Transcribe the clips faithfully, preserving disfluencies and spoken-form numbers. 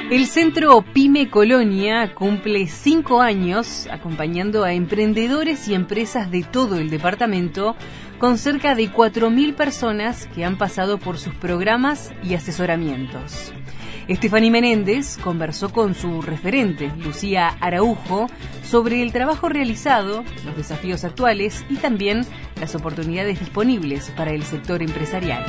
El Centro Pyme Colonia cumple cinco años acompañando a emprendedores y empresas de todo el departamento con cerca de cuatro mil personas que han pasado por sus programas y asesoramientos. Estefanía Menéndez conversó con su referente, Lucía Araujo, sobre el trabajo realizado, los desafíos actuales y también las oportunidades disponibles para el sector empresarial.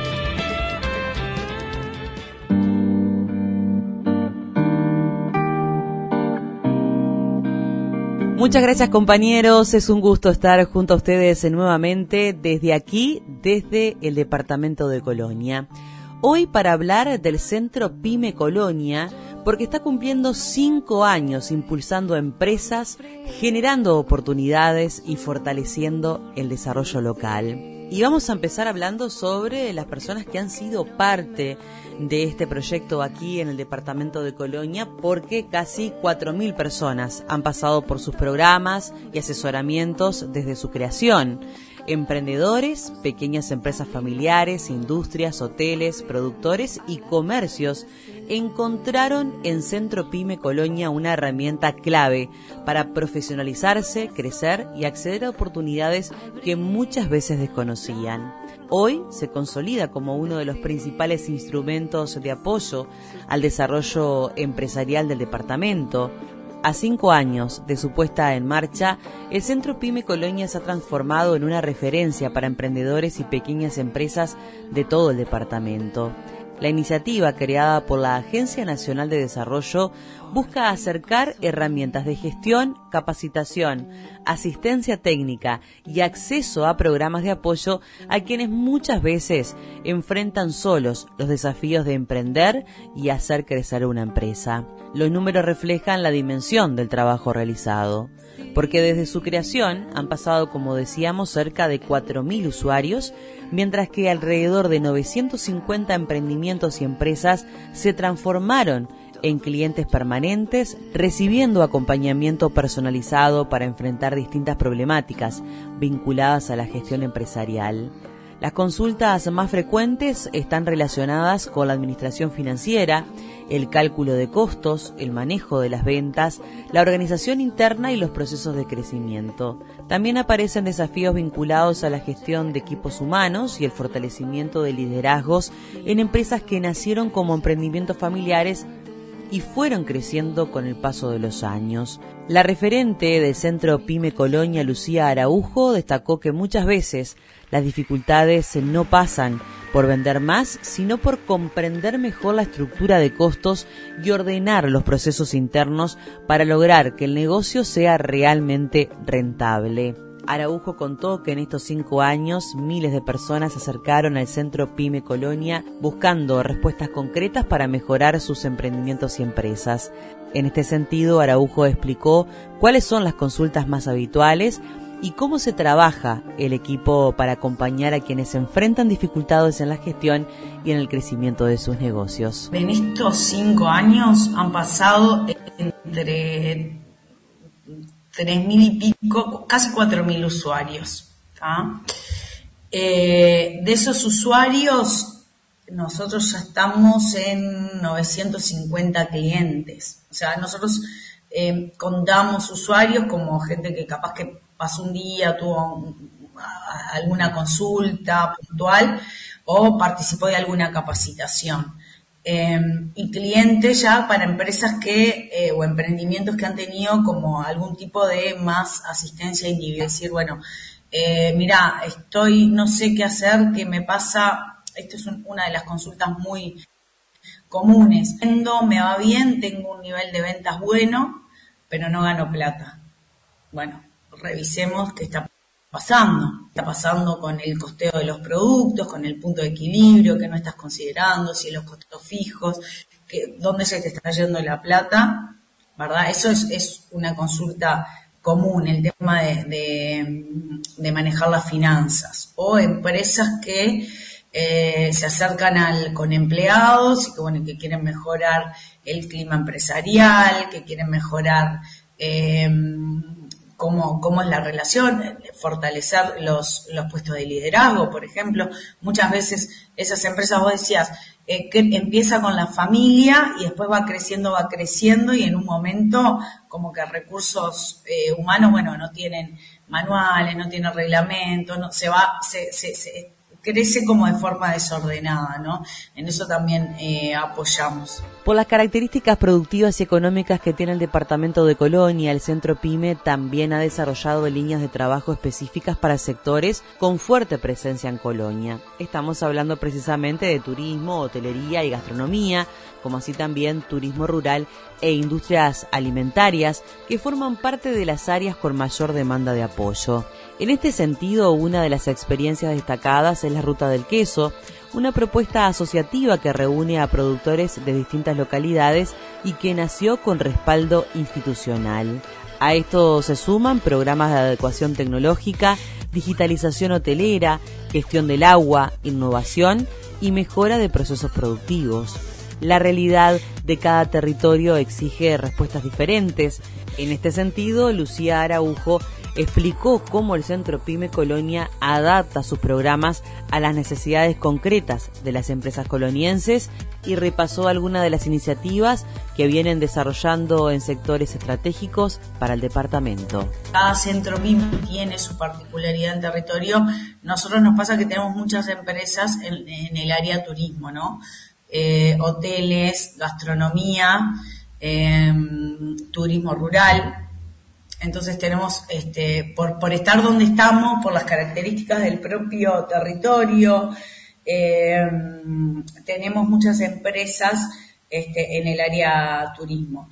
Muchas gracias, compañeros, es un gusto estar junto a ustedes nuevamente desde aquí, desde el departamento de Colonia. Hoy para hablar del Centro Pyme Colonia, porque está cumpliendo cinco años impulsando empresas, generando oportunidades y fortaleciendo el desarrollo local. Y vamos a empezar hablando sobre las personas que han sido parte de este proyecto aquí en el departamento de Colonia, porque casi cuatro mil personas han pasado por sus programas y asesoramientos desde su creación. Emprendedores, pequeñas empresas familiares, industrias, hoteles, productores y comercios encontraron en Centro Pyme Colonia una herramienta clave para profesionalizarse, crecer y acceder a oportunidades que muchas veces desconocían. Hoy se consolida como uno de los principales instrumentos de apoyo al desarrollo empresarial del departamento. A cinco años de su puesta en marcha, el Centro Pyme Colonia se ha transformado en una referencia para emprendedores y pequeñas empresas de todo el departamento. La iniciativa, creada por la Agencia Nacional de Desarrollo, busca acercar herramientas de gestión, capacitación, asistencia técnica y acceso a programas de apoyo a quienes muchas veces enfrentan solos los desafíos de emprender y hacer crecer una empresa. Los números reflejan la dimensión del trabajo realizado, porque desde su creación han pasado, como decíamos, cerca de cuatro mil usuarios, mientras que alrededor de novecientos cincuenta emprendimientos y empresas se transformaron en clientes permanentes, recibiendo acompañamiento personalizado para enfrentar distintas problemáticas vinculadas a la gestión empresarial. Las consultas más frecuentes están relacionadas con la administración financiera, el cálculo de costos, el manejo de las ventas, la organización interna y los procesos de crecimiento. También aparecen desafíos vinculados a la gestión de equipos humanos y el fortalecimiento de liderazgos en empresas que nacieron como emprendimientos familiares y fueron creciendo con el paso de los años. La referente del Centro Pyme Colonia, Lucía Araujo, destacó que muchas veces las dificultades no pasan por vender más, sino por comprender mejor la estructura de costos y ordenar los procesos internos para lograr que el negocio sea realmente rentable. Araujo contó que en estos cinco años miles de personas se acercaron al Centro Pyme Colonia buscando respuestas concretas para mejorar sus emprendimientos y empresas. En este sentido, Araujo explicó cuáles son las consultas más habituales y cómo se trabaja el equipo para acompañar a quienes enfrentan dificultades en la gestión y en el crecimiento de sus negocios. En estos cinco años han pasado entre tres mil y pico, casi cuatro mil usuarios. ¿tá? Eh, de esos usuarios, nosotros ya estamos en novecientos cincuenta clientes. O sea, nosotros eh, contamos usuarios como gente que capaz que pasó un día, tuvo un, alguna consulta puntual o participó de alguna capacitación. Eh, y clientes ya para empresas que eh, o emprendimientos que han tenido como algún tipo de más asistencia individual. Es decir, bueno, eh, mira, estoy, no sé qué hacer, qué me pasa. Esto es un, una de las consultas muy comunes. Me va bien, tengo un nivel de ventas bueno, pero no gano plata. Bueno, revisemos qué está pasando. Está pasando con el costeo de los productos, con el punto de equilibrio que no estás considerando, si los costos fijos, que, dónde se te está yendo la plata, ¿verdad? Eso es, es una consulta común, el tema de, de, de manejar las finanzas. O empresas que eh, se acercan al, con empleados y que, bueno, que quieren mejorar el clima empresarial, que quieren mejorar... Eh, cómo, cómo es la relación, fortalecer los, los puestos de liderazgo, por ejemplo. Muchas veces esas empresas, vos decías, eh, que empieza con la familia y después va creciendo, va creciendo y en un momento como que recursos eh, humanos, bueno, no tienen manuales, no tienen reglamentos, no, se va, se, se, se crece como de forma desordenada, ¿no? En eso también eh, apoyamos. Por las características productivas y económicas que tiene el departamento de Colonia, el Centro PYME también ha desarrollado líneas de trabajo específicas para sectores con fuerte presencia en Colonia. Estamos hablando precisamente de turismo, hotelería y gastronomía, como así también turismo rural e industrias alimentarias, que forman parte de las áreas con mayor demanda de apoyo. En este sentido, una de las experiencias destacadas es la Ruta del Queso, una propuesta asociativa que reúne a productores de distintas localidades y que nació con respaldo institucional. A esto se suman programas de adecuación tecnológica, digitalización hotelera, gestión del agua, innovación y mejora de procesos productivos. La realidad de cada territorio exige respuestas diferentes. En este sentido, Lucía Araujo explicó cómo el Centro PYME Colonia adapta sus programas a las necesidades concretas de las empresas colonienses y repasó algunas de las iniciativas que vienen desarrollando en sectores estratégicos para el departamento. Cada Centro PYME tiene su particularidad en territorio. Nosotros nos pasa que tenemos muchas empresas en, en el área turismo, ¿no? Eh, hoteles, gastronomía, eh, turismo rural. Entonces tenemos, este, por, por estar donde estamos, por las características del propio territorio, eh, tenemos muchas empresas este, en el área turismo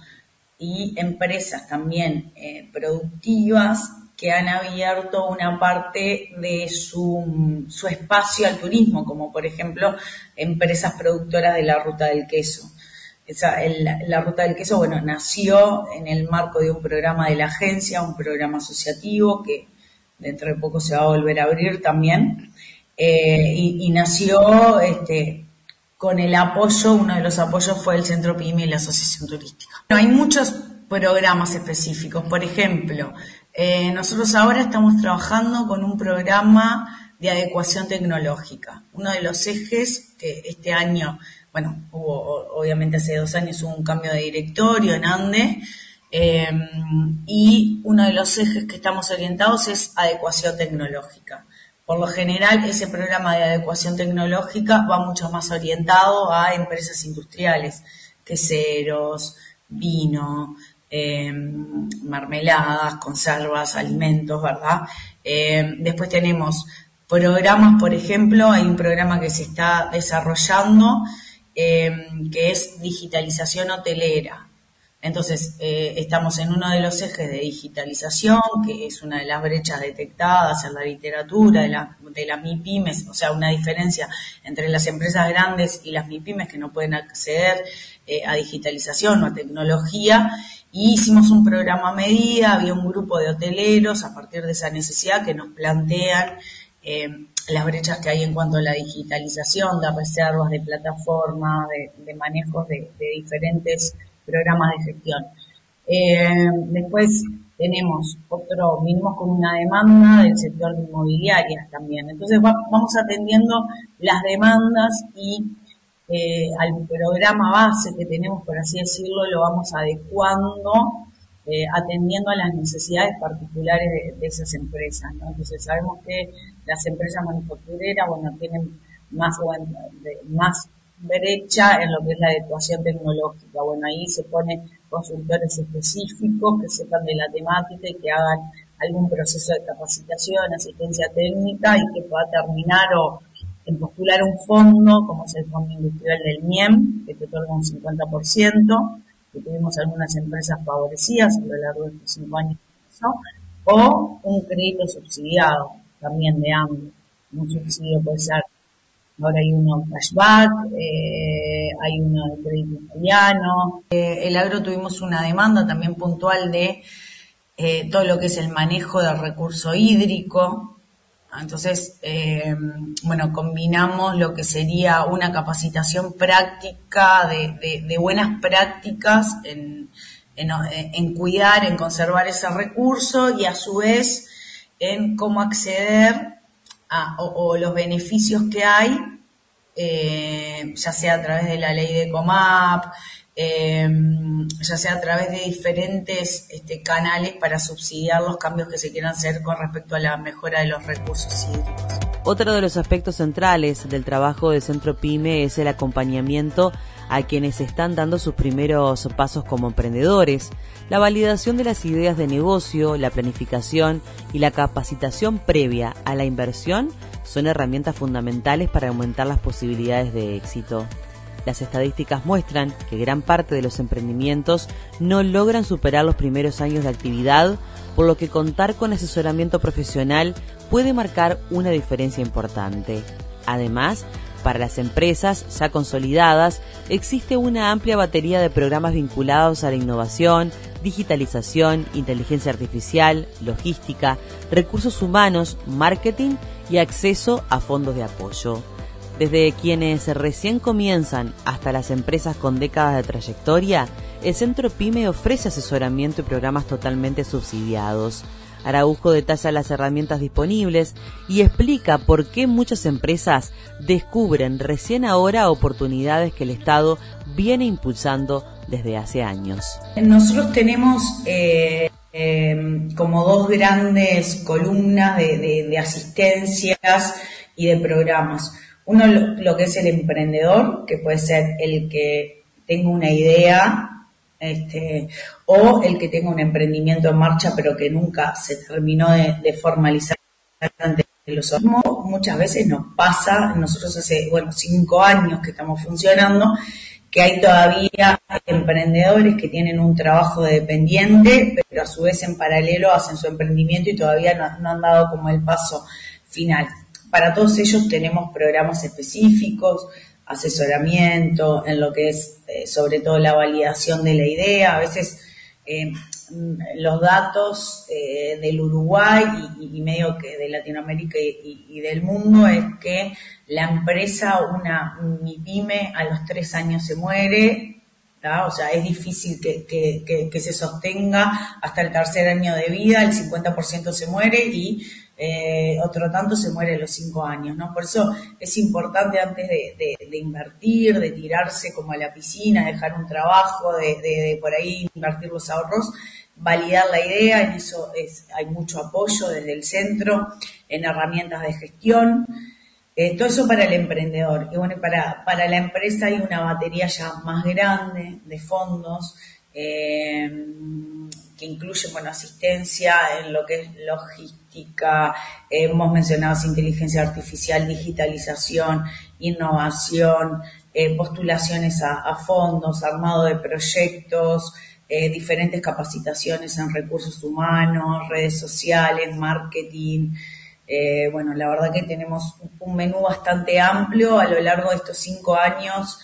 y empresas también eh, productivas que han abierto una parte de su, su espacio al turismo, como por ejemplo empresas productoras de la Ruta del Queso. Esa, el, la Ruta del Queso, bueno, nació en el marco de un programa de la agencia, un programa asociativo que dentro de poco se va a volver a abrir también, eh, y, y nació este, con el apoyo, uno de los apoyos fue el Centro PYME y la Asociación Turística. Bueno, hay muchos programas específicos, por ejemplo, eh, nosotros ahora estamos trabajando con un programa de adecuación tecnológica, uno de los ejes que este año, bueno, hubo, obviamente hace dos años hubo un cambio de directorio en ANDE, eh, y uno de los ejes que estamos orientados es adecuación tecnológica. Por lo general, ese programa de adecuación tecnológica va mucho más orientado a empresas industriales, queseros, vino, eh, mermeladas, conservas, alimentos, ¿verdad? Eh, después tenemos programas, por ejemplo, hay un programa que se está desarrollando Eh, que es digitalización hotelera. Entonces, eh, estamos en uno de los ejes de digitalización, que es una de las brechas detectadas en la literatura de, la, de las MIPYMES, o sea, una diferencia entre las empresas grandes y las MIPYMES que no pueden acceder eh, a digitalización o a tecnología, y hicimos un programa a medida, había un grupo de hoteleros a partir de esa necesidad que nos plantean eh, las brechas que hay en cuanto a la digitalización, de reservas, de plataformas, de, de manejos de, de diferentes programas de gestión. Eh, después tenemos otro, vinimos con una demanda del sector de inmobiliarias también. Entonces va, vamos atendiendo las demandas y eh, al programa base que tenemos, por así decirlo, lo vamos adecuando, eh, atendiendo a las necesidades particulares de, de esas empresas, ¿no? Entonces sabemos que las empresas manufactureras, bueno, tienen más, bueno, de, más brecha en lo que es la adecuación tecnológica. Bueno, ahí se ponen consultores específicos que sepan de la temática y que hagan algún proceso de capacitación, asistencia técnica y que pueda terminar o en postular un fondo, como es el Fondo Industrial del M I E M, que te otorga un cincuenta por ciento, que tuvimos algunas empresas favorecidas a lo largo de estos cinco años, ¿no? O un crédito subsidiado, también de AMBE. Un subsidio puede ser, ahora hay uno cashback, eh, hay uno de crédito italiano. Eh, el agro tuvimos una demanda también puntual de eh, todo lo que es el manejo del recurso hídrico. Entonces, eh, bueno, combinamos lo que sería una capacitación práctica de, de, de buenas prácticas en, en, en cuidar, en conservar ese recurso y a su vez en cómo acceder a, o, o los beneficios que hay, eh, ya sea a través de la ley de Comap, eh, ya sea a través de diferentes este, canales para subsidiar los cambios que se quieran hacer con respecto a la mejora de los recursos hídricos. Otro de los aspectos centrales del trabajo del Centro PYME es el acompañamiento a quienes están dando sus primeros pasos como emprendedores, la validación de las ideas de negocio, la planificación y la capacitación previa a la inversión son herramientas fundamentales para aumentar las posibilidades de éxito. Las estadísticas muestran que gran parte de los emprendimientos no logran superar los primeros años de actividad, por lo que contar con asesoramiento profesional puede marcar una diferencia importante. Además, para las empresas ya consolidadas, existe una amplia batería de programas vinculados a la innovación, digitalización, inteligencia artificial, logística, recursos humanos, marketing y acceso a fondos de apoyo. Desde quienes recién comienzan hasta las empresas con décadas de trayectoria, el Centro PYME ofrece asesoramiento y programas totalmente subsidiados. Araujo detalla las herramientas disponibles y explica por qué muchas empresas descubren recién ahora oportunidades que el Estado viene impulsando desde hace años. Nosotros tenemos eh, eh, como dos grandes columnas de, de, de asistencias y de programas. Uno, lo, lo que es el emprendedor, que puede ser el que tenga una idea, Este, o el que tenga un emprendimiento en marcha pero que nunca se terminó de, de formalizar ante los otros. Muchas veces nos pasa, nosotros hace bueno cinco años que estamos funcionando, que hay todavía emprendedores que tienen un trabajo de dependiente, pero a su vez en paralelo hacen su emprendimiento y todavía no, no han dado como el paso final. Para todos ellos tenemos programas específicos, asesoramiento en lo que es eh, sobre todo la validación de la idea. A veces eh, los datos eh, del Uruguay y, y medio que de Latinoamérica y, y del mundo es que la empresa, una MIPYME, a los tres años se muere, ¿tá? O sea, es difícil que, que, que, que se sostenga hasta el tercer año de vida, el cincuenta por ciento se muere y Eh, otro tanto se muere a los cinco años, ¿no? Por eso es importante antes de, de, de invertir, de tirarse como a la piscina, dejar un trabajo, de, de, de por ahí invertir los ahorros, validar la idea. En eso es, hay mucho apoyo desde el centro, en herramientas de gestión, eh, todo eso para el emprendedor. Y bueno, para, para la empresa hay una batería ya más grande de fondos, eh, que incluye, bueno, asistencia en lo que es logística, eh, hemos mencionado inteligencia artificial, digitalización, innovación, eh, postulaciones a, a fondos, armado de proyectos, eh, diferentes capacitaciones en recursos humanos, redes sociales, marketing. Eh, bueno, la verdad que tenemos un menú bastante amplio a lo largo de estos cinco años.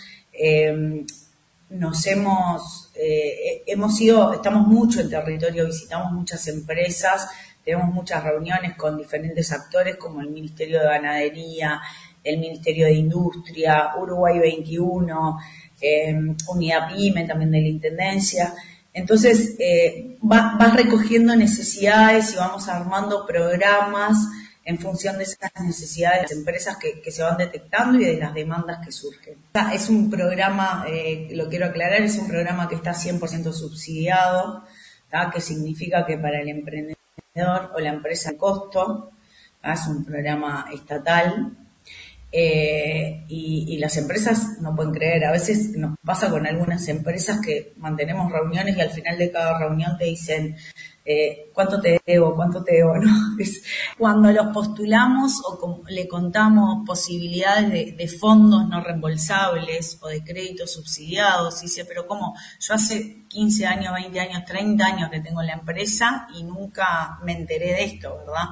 Eh, nos hemos, eh, hemos ido, estamos mucho en territorio, visitamos muchas empresas, tenemos muchas reuniones con diferentes actores como el Ministerio de Ganadería, el Ministerio de Industria, Uruguay veintiuno, eh, Unidad PYME también de la Intendencia. Entonces, eh, vas, vas recogiendo necesidades y vamos armando programas en función de esas necesidades de las empresas que, que se van detectando y de las demandas que surgen. Es un programa, eh, lo quiero aclarar, es un programa que está cien por ciento subsidiado, ¿tá? Que significa que para el emprendedor o la empresa de costo, ¿tá? Es un programa estatal, eh, y, y las empresas no pueden creer. A veces nos pasa con algunas empresas que mantenemos reuniones y al final de cada reunión te dicen Eh, ¿cuánto te debo? ¿Cuánto te debo? ¿No? Es cuando los postulamos o com- le contamos posibilidades de, de fondos no reembolsables o de créditos subsidiados, y dice, pero ¿cómo? Yo hace quince años, veinte años, treinta años que tengo la empresa y nunca me enteré de esto, ¿verdad?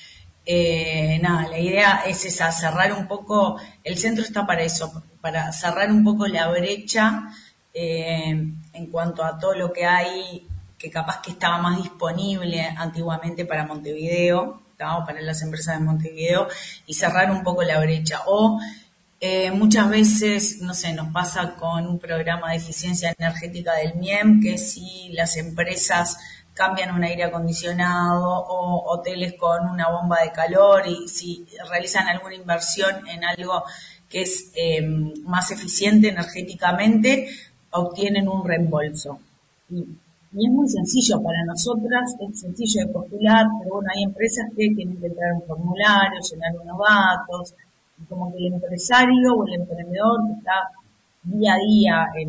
Eh, nada, la idea es esa, cerrar un poco, el centro está para eso, para cerrar un poco la brecha eh, en cuanto a todo lo que hay que capaz que estaba más disponible antiguamente para Montevideo, ¿no? O para las empresas de Montevideo, y cerrar un poco la brecha. O Eh, muchas veces, no sé, nos pasa con un programa de eficiencia energética del M I E M, que si las empresas cambian un aire acondicionado o hoteles con una bomba de calor y si realizan alguna inversión en algo que es eh, más eficiente energéticamente, obtienen un reembolso. Y, y es muy sencillo para nosotras, es sencillo de postular, pero bueno, hay empresas que tienen que entrar en un formulario, llenar unos datos, y como que el empresario o el emprendedor que está día a día en,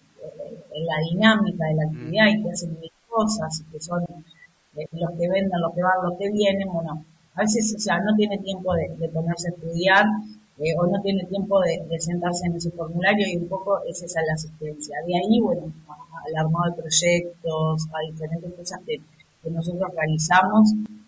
en la dinámica de la actividad y que hace mil cosas, que son eh, los que venden, los que van, los que vienen, bueno, a veces, o sea, no tiene tiempo de, de ponerse a estudiar, Eh, o no tiene tiempo de, de sentarse en ese formulario y un poco es esa la asistencia. De ahí, bueno, al armado de proyectos, a diferentes cosas que, que nosotros realizamos.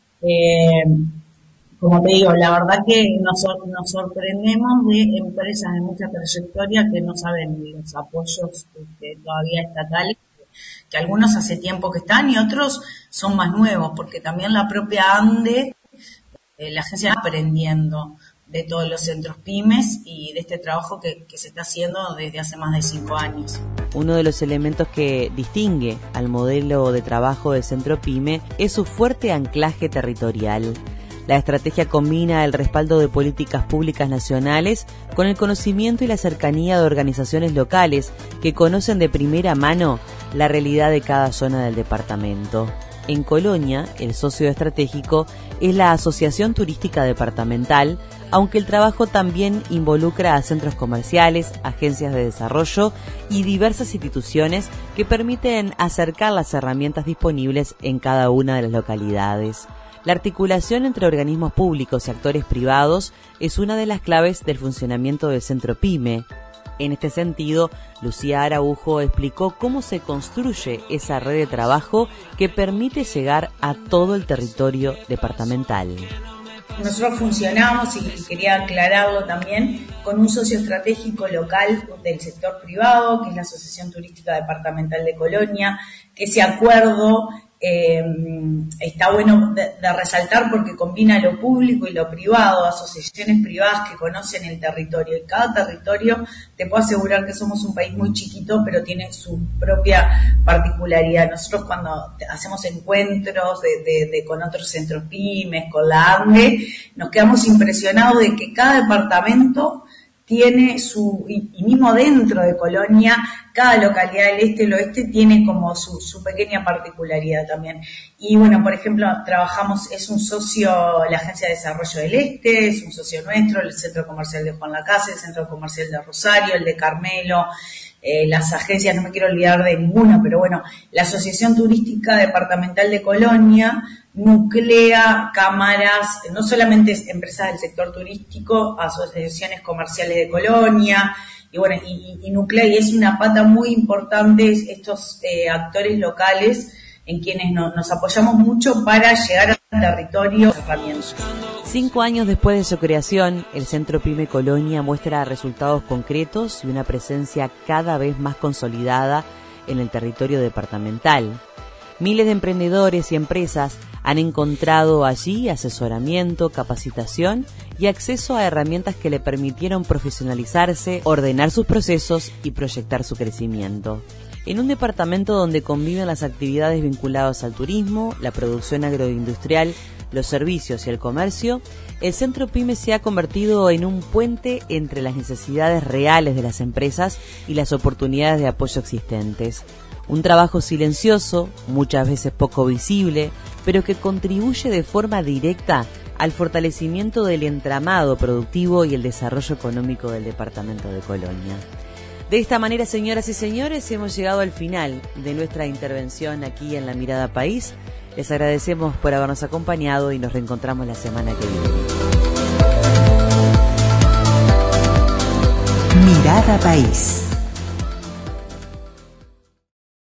Eh, como te digo, la verdad que nos, nos sorprendemos de empresas de mucha trayectoria que no saben los apoyos este, todavía estatales, que algunos hace tiempo que están y otros son más nuevos, porque también la propia ANDE, eh, la agencia está aprendiendo de todos los centros pymes y de este trabajo que, que se está haciendo desde hace más de cinco años. Uno de los elementos que distingue al modelo de trabajo del Centro Pyme es su fuerte anclaje territorial. La estrategia combina el respaldo de políticas públicas nacionales con el conocimiento y la cercanía de organizaciones locales que conocen de primera mano la realidad de cada zona del departamento. En Colonia, el socio estratégico es la Asociación Turística Departamental, aunque el trabajo también involucra a centros comerciales, agencias de desarrollo y diversas instituciones que permiten acercar las herramientas disponibles en cada una de las localidades. La articulación entre organismos públicos y actores privados es una de las claves del funcionamiento del Centro Pyme. En este sentido, Lucía Araujo explicó cómo se construye esa red de trabajo que permite llegar a todo el territorio departamental. Nosotros funcionamos, y quería aclararlo también, con un socio estratégico local del sector privado, que es la Asociación Turística Departamental de Colonia, que ese acuerdo eh, está bueno de, de resaltar porque combina lo público y lo privado, asociaciones privadas que conocen el territorio. Y cada territorio, te puedo asegurar que somos un país muy chiquito, pero tiene su propia particularidad. Nosotros cuando hacemos encuentros de, de, de con otros centros pymes, con la ANDE, nos quedamos impresionados de que cada departamento tiene su, y, y mismo dentro de Colonia, cada localidad del este y el oeste tiene como su, su pequeña particularidad también. Y bueno, por ejemplo, trabajamos, es un socio, la Agencia de Desarrollo del Este, es un socio nuestro, el Centro Comercial de Juan Lacase, el Centro Comercial de Rosario, el de Carmelo, eh, las agencias, no me quiero olvidar de ninguna, pero bueno, la Asociación Turística Departamental de Colonia nuclea cámaras, no solamente empresas del sector turístico, asociaciones comerciales de Colonia, y bueno, y, y nuclea, y es una pata muy importante estos eh, actores locales en quienes no, nos apoyamos mucho para llegar al territorio herramientas. Cinco años después de su creación, el Centro Pyme Colonia muestra resultados concretos y una presencia cada vez más consolidada en el territorio departamental. Miles de emprendedores y empresas han encontrado allí asesoramiento, capacitación y acceso a herramientas que le permitieron profesionalizarse, ordenar sus procesos y proyectar su crecimiento. En un departamento donde conviven las actividades vinculadas al turismo, la producción agroindustrial, los servicios y el comercio, el Centro Pyme se ha convertido en un puente entre las necesidades reales de las empresas y las oportunidades de apoyo existentes. Un trabajo silencioso, muchas veces poco visible, pero que contribuye de forma directa al fortalecimiento del entramado productivo y el desarrollo económico del departamento de Colonia. De esta manera, señoras y señores, hemos llegado al final de nuestra intervención aquí en La Mirada País. Les agradecemos por habernos acompañado y nos reencontramos la semana que viene. Mirada País.